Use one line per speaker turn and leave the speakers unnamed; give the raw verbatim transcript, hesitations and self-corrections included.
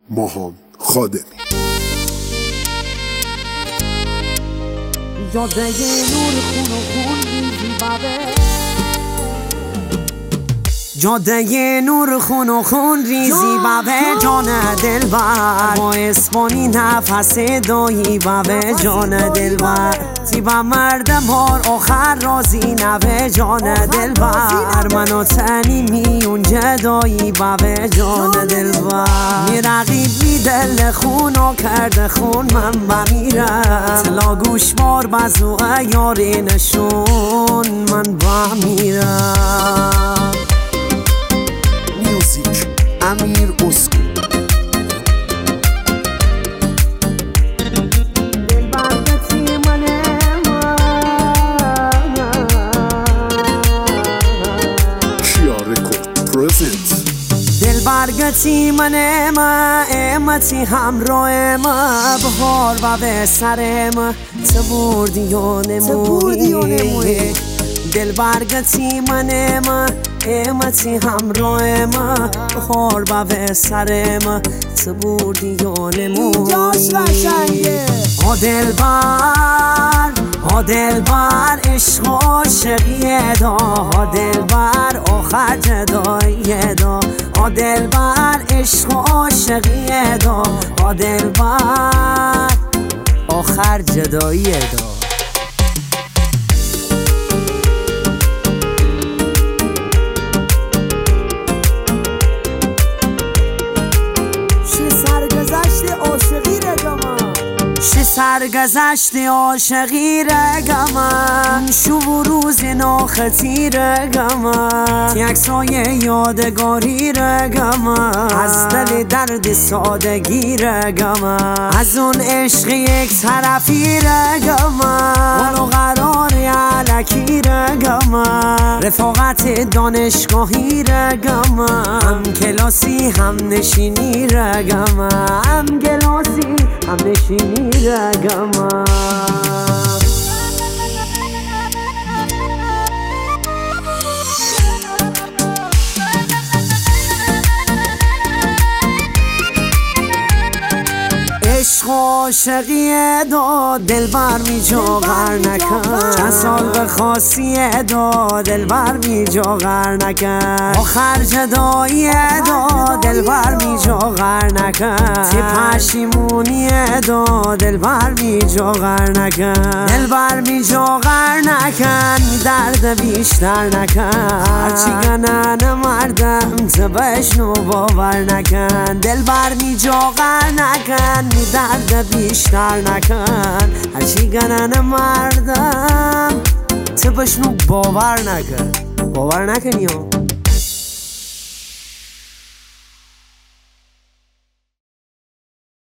ماهان خادمی.
جاده نور خون و خون ریزی بابه جاده نور خون و خون ریزی بابه جان دلبر با اسپانی نفس دایی بابه جان دلبر زیبا مردم هار آخر رازی نوه جان دلبر منو تنی میون جدایی بابه جان دلبر می رقیب می دل خون و کرده خون من بمیرم تلا گوش مار بزو یاری نشون من بمیرم.
میوزیک امیر اسکو.
دل برگتی من ما امتی همراه ما بهار و به سر ما تبوردی و نموی دل برگتی من ما امتی همراه ما بهار و به سر ما تبوردی و نموی آ دل بر آ دل بر عشق عاشقیه دا آ دل بر آخر جداییه دا آ دل بر عشق عاشقیه دا آ دل بر آخر جداییه دا. سرگذشت عاشقی رگم شو روز ناخطی رگم یکسای یادگاری رگم از دل درد سادگی رگم از اون عشق یک طرفی رگم اونو قرار علکی رگم رفاقت دانشگاهی رگم هم کلاسی هم نشینی رگم هم کلاسی هم نشینی رگم عشق عاشقیه دا دل بر می جاغر نکن چند سال به خاصیه دا دل بر می جاغر نکن آخر جداییه دا دل بر می جاغر نکن تی پشیمونیه دا دل بر می جاغر نکن دل بر می جاغر نکن درد بیشتر نکن هرچی گنن مردم تو بشنو باور نکن دل بر می جاغر نکن درد بیشتر نکن هرچی گنن مردم تو بشنو باور نکن باور نکنی